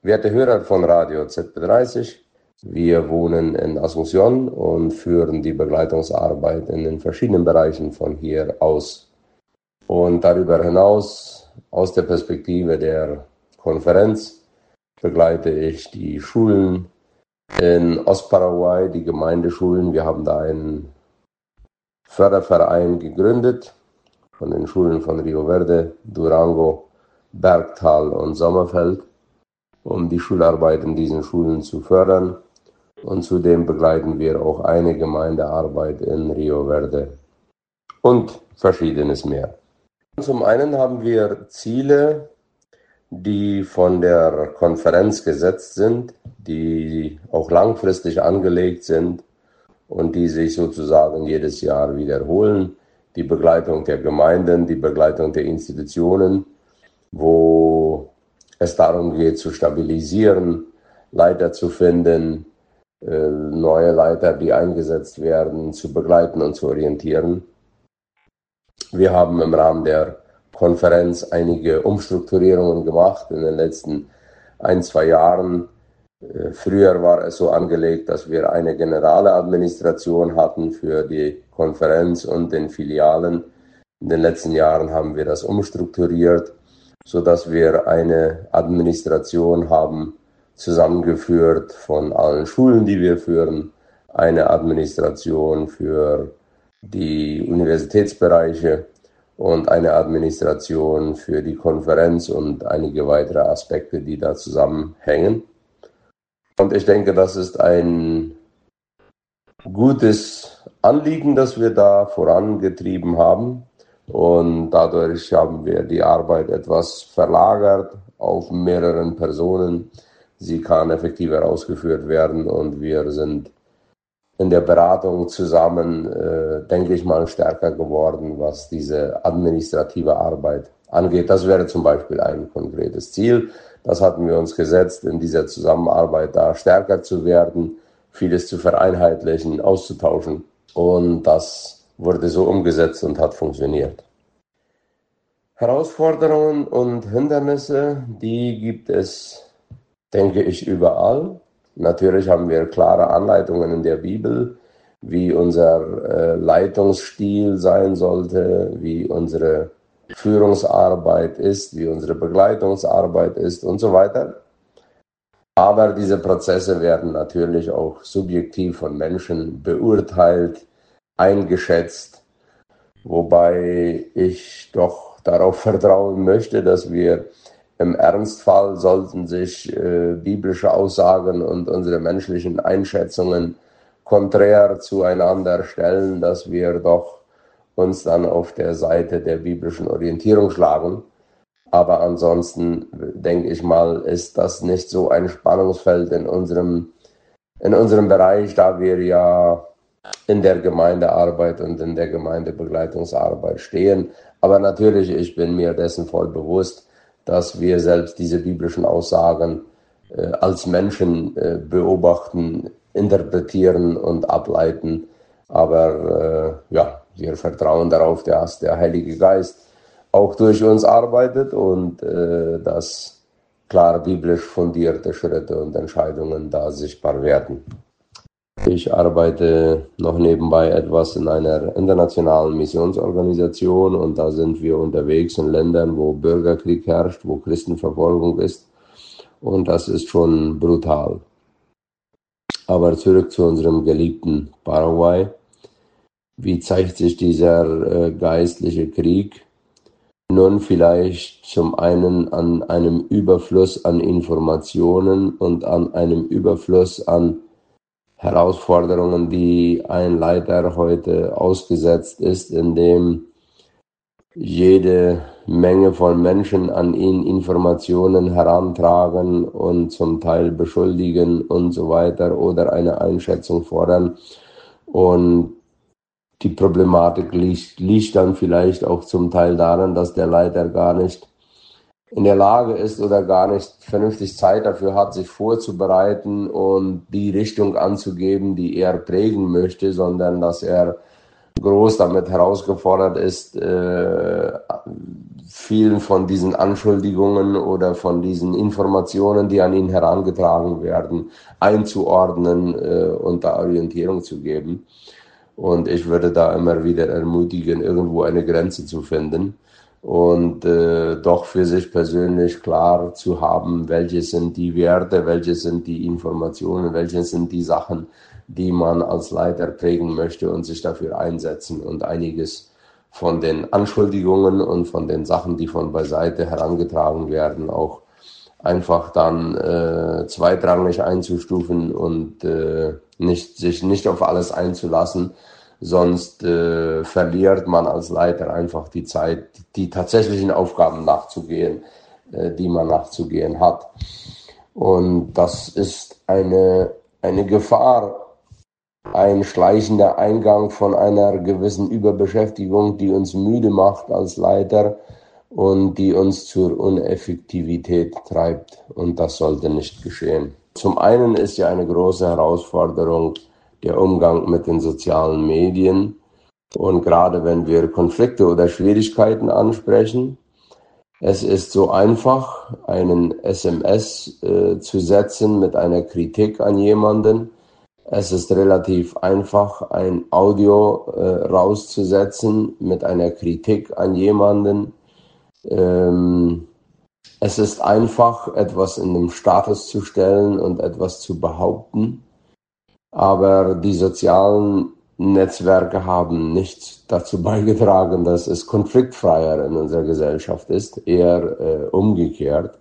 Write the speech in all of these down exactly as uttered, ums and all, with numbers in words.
Werte Hörer von Radio Z B dreißig, wir wohnen in Asunción und führen die Begleitungsarbeit in den verschiedenen Bereichen von hier aus. Und darüber hinaus, aus der Perspektive der Konferenz, begleite ich die Schulen in Ostparaguay, die Gemeindeschulen. Wir haben da einen Förderverein gegründet von den Schulen von Rio Verde, Durango, Bergtal und Sommerfeld, um die Schularbeit in diesen Schulen zu fördern. Und zudem begleiten wir auch eine Gemeindearbeit in Rio Verde und verschiedenes mehr. Zum einen haben wir Ziele, die von der Konferenz gesetzt sind, die auch langfristig angelegt sind und die sich sozusagen jedes Jahr wiederholen. Die Begleitung der Gemeinden, die Begleitung der Institutionen, wo es darum geht, zu stabilisieren, Leiter zu finden, äh, neue Leiter, die eingesetzt werden, zu begleiten und zu orientieren. Wir haben im Rahmen der Konferenz einige Umstrukturierungen gemacht in den letzten ein, zwei Jahren. Äh, früher war es so angelegt, dass wir eine generale Administration hatten für die Konferenz und den Filialen. In den letzten Jahren haben wir das umstrukturiert, sodass wir eine Administration haben, zusammengeführt von allen Schulen, die wir führen, eine Administration für die Universitätsbereiche und eine Administration für die Konferenz und einige weitere Aspekte, die da zusammenhängen. Und ich denke, das ist ein gutes Anliegen, das wir da vorangetrieben haben. Und dadurch haben wir die Arbeit etwas verlagert auf mehreren Personen. Sie kann effektiver ausgeführt werden und wir sind in der Beratung zusammen, äh, denke ich mal, stärker geworden, was diese administrative Arbeit angeht. Das wäre zum Beispiel ein konkretes Ziel. Das hatten wir uns gesetzt, in dieser Zusammenarbeit da stärker zu werden, vieles zu vereinheitlichen, auszutauschen. Und das wurde so umgesetzt und hat funktioniert. Herausforderungen und Hindernisse, die gibt es, denke ich, überall. Natürlich haben wir klare Anleitungen in der Bibel, wie unser äh, Leitungsstil sein sollte, wie unsere Führungsarbeit ist, wie unsere Begleitungsarbeit ist und so weiter. Aber diese Prozesse werden natürlich auch subjektiv von Menschen beurteilt, eingeschätzt, wobei ich doch darauf vertrauen möchte, dass wir im Ernstfall sollten sich äh, biblische Aussagen und unsere menschlichen Einschätzungen konträr zueinander stellen, dass wir doch uns dann auf der Seite der biblischen Orientierung schlagen. Aber ansonsten, denke ich mal, ist das nicht so ein Spannungsfeld in unserem, in unserem Bereich, da wir ja in der Gemeindearbeit und in der Gemeindebegleitungsarbeit stehen. Aber natürlich, ich bin mir dessen voll bewusst, dass wir selbst diese biblischen Aussagen äh, als Menschen äh, beobachten, interpretieren und ableiten. Aber äh, ja, wir vertrauen darauf, dass der Heilige Geist auch durch uns arbeitet und äh, dass klar biblisch fundierte Schritte und Entscheidungen da sichtbar werden. Ich arbeite noch nebenbei etwas in einer internationalen Missionsorganisation und da sind wir unterwegs in Ländern, wo Bürgerkrieg herrscht, wo Christenverfolgung ist und das ist schon brutal. Aber zurück zu unserem geliebten Paraguay. Wie zeigt sich dieser äh, geistliche Krieg? Nun vielleicht zum einen an einem Überfluss an Informationen und an einem Überfluss an Herausforderungen, die ein Leiter heute ausgesetzt ist, indem jede Menge von Menschen an ihn Informationen herantragen und zum Teil beschuldigen und so weiter oder eine Einschätzung fordern. Und die Problematik liegt, liegt dann vielleicht auch zum Teil daran, dass der Leiter gar nicht in der Lage ist oder gar nicht vernünftig Zeit dafür hat, sich vorzubereiten und die Richtung anzugeben, die er prägen möchte, sondern dass er groß damit herausgefordert ist, äh, vielen von diesen Anschuldigungen oder von diesen Informationen, die an ihn herangetragen werden, einzuordnen äh, und da Orientierung zu geben. Und ich würde da immer wieder ermutigen, irgendwo eine Grenze zu finden und äh, doch für sich persönlich klar zu haben, welche sind die Werte, welche sind die Informationen, welche sind die Sachen, die man als Leiter prägen möchte und sich dafür einsetzen und einiges von den Anschuldigungen und von den Sachen, die von beiseite herangetragen werden, auch einfach dann äh, zweitrangig einzustufen und äh, nicht, sich nicht auf alles einzulassen. Sonst äh, verliert man als Leiter einfach die Zeit, die tatsächlichen Aufgaben nachzugehen, äh, die man nachzugehen hat. Und das ist eine, eine Gefahr, ein schleichender Eingang von einer gewissen Überbeschäftigung, die uns müde macht als Leiter und die uns zur Uneffektivität treibt. Und das sollte nicht geschehen. Zum einen ist ja eine große Herausforderung der Umgang mit den sozialen Medien. Und gerade wenn wir Konflikte oder Schwierigkeiten ansprechen, es ist so einfach, einen S M S äh, zu setzen mit einer Kritik an jemanden. Es ist relativ einfach, ein Audio äh, rauszusetzen mit einer Kritik an jemanden. Ähm, es ist einfach, etwas in den Status zu stellen und etwas zu behaupten. Aber die sozialen Netzwerke haben nicht dazu beigetragen, dass es konfliktfreier in unserer Gesellschaft ist, eher äh, umgekehrt.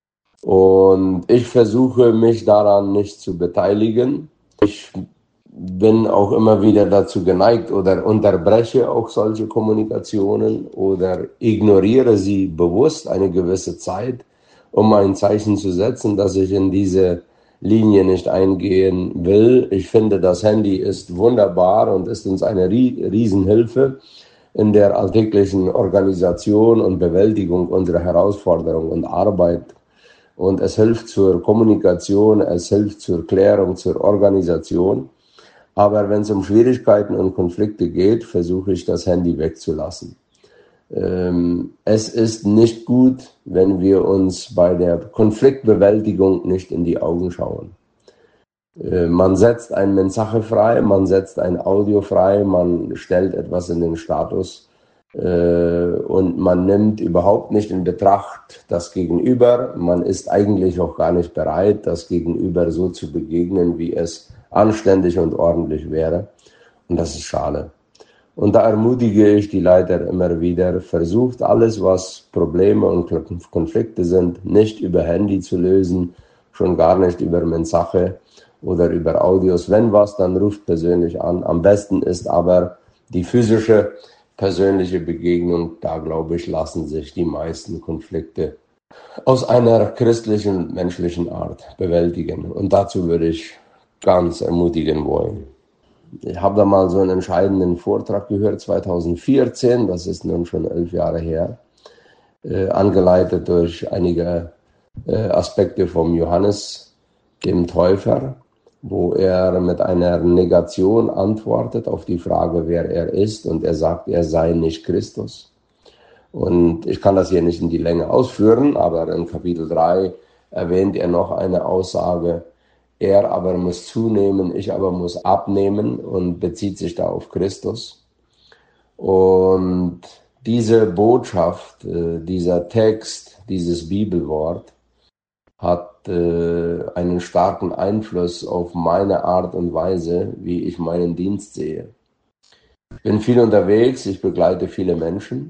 Und ich versuche mich daran nicht zu beteiligen. Ich bin auch immer wieder dazu geneigt oder unterbreche auch solche Kommunikationen oder ignoriere sie bewusst eine gewisse Zeit, um ein Zeichen zu setzen, dass ich in diese Linie nicht eingehen will. Ich finde, das Handy ist wunderbar und ist uns eine Riesenhilfe in der alltäglichen Organisation und Bewältigung unserer Herausforderungen und Arbeit. Und es hilft zur Kommunikation, es hilft zur Klärung, zur Organisation. Aber wenn es um Schwierigkeiten und Konflikte geht, versuche ich, das Handy wegzulassen. Ähm, es ist nicht gut, wenn wir uns bei der Konfliktbewältigung nicht in die Augen schauen. Äh, man setzt ein Mensaje frei, man setzt ein Audio frei, man stellt etwas in den Status äh, und man nimmt überhaupt nicht in Betracht das Gegenüber. Man ist eigentlich auch gar nicht bereit, das Gegenüber so zu begegnen, wie es anständig und ordentlich wäre. Und das ist schade. Und da ermutige ich die Leiter immer wieder, versucht alles, was Probleme und Konflikte sind, nicht über Handy zu lösen, schon gar nicht über Mensaje oder über Audios. Wenn was, dann ruft persönlich an. Am besten ist aber die physische, persönliche Begegnung. Da, glaube ich, lassen sich die meisten Konflikte aus einer christlichen, menschlichen Art bewältigen. Und dazu würde ich ganz ermutigen wollen. Ich habe da mal so einen entscheidenden Vortrag gehört, zweitausendvierzehn, das ist nun schon elf Jahre her, äh, angeleitet durch einige äh, Aspekte vom Johannes, dem Täufer, wo er mit einer Negation antwortet auf die Frage, wer er ist, und er sagt, er sei nicht Christus. Und ich kann das hier nicht in die Länge ausführen, aber in Kapitel drei erwähnt er noch eine Aussage, er aber muss zunehmen, ich aber muss abnehmen, und bezieht sich da auf Christus. Und diese Botschaft, dieser Text, dieses Bibelwort hat einen starken Einfluss auf meine Art und Weise, wie ich meinen Dienst sehe. Ich bin viel unterwegs, ich begleite viele Menschen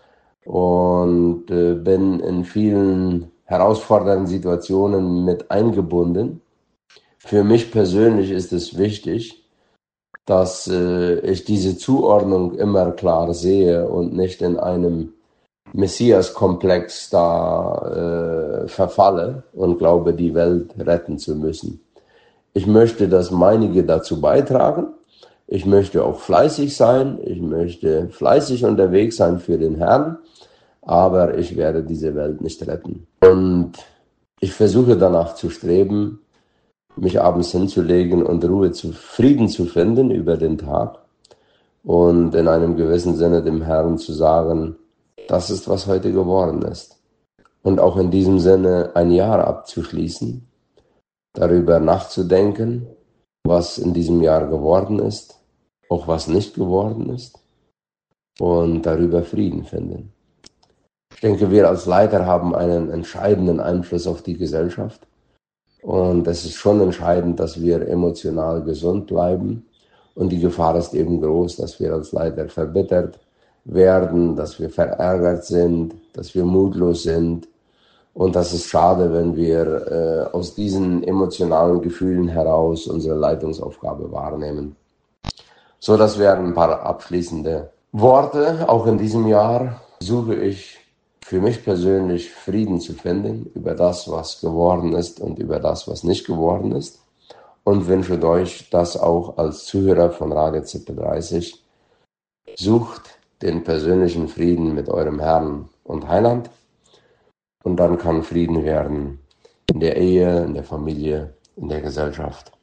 und bin in vielen herausfordernden Situationen mit eingebunden. Für mich persönlich ist es wichtig, dass äh, ich diese Zuordnung immer klar sehe und nicht in einem Messias-Komplex da äh, verfalle und glaube, die Welt retten zu müssen. Ich möchte, dass meinige dazu beitragen. Ich möchte auch fleißig sein. Ich möchte fleißig unterwegs sein für den Herrn. Aber ich werde diese Welt nicht retten. Und ich versuche danach zu streben, mich abends hinzulegen und Ruhe zu Frieden zu finden über den Tag und in einem gewissen Sinne dem Herrn zu sagen, das ist, was heute geworden ist. Und auch in diesem Sinne ein Jahr abzuschließen, darüber nachzudenken, was in diesem Jahr geworden ist, auch was nicht geworden ist, und darüber Frieden finden. Ich denke, wir als Leiter haben einen entscheidenden Einfluss auf die Gesellschaft. Und es ist schon entscheidend, dass wir emotional gesund bleiben. Und die Gefahr ist eben groß, dass wir als Leiter verbittert werden, dass wir verärgert sind, dass wir mutlos sind. Und das ist schade, wenn wir äh, aus diesen emotionalen Gefühlen heraus unsere Leitungsaufgabe wahrnehmen. So, das wären ein paar abschließende Worte. Auch in diesem Jahr suche ich für mich persönlich Frieden zu finden über das, was geworden ist und über das, was nicht geworden ist. Und wünsche euch das auch als Zuhörer von Radio Z P dreißig. Sucht den persönlichen Frieden mit eurem Herrn und Heiland. Und dann kann Frieden werden in der Ehe, in der Familie, in der Gesellschaft.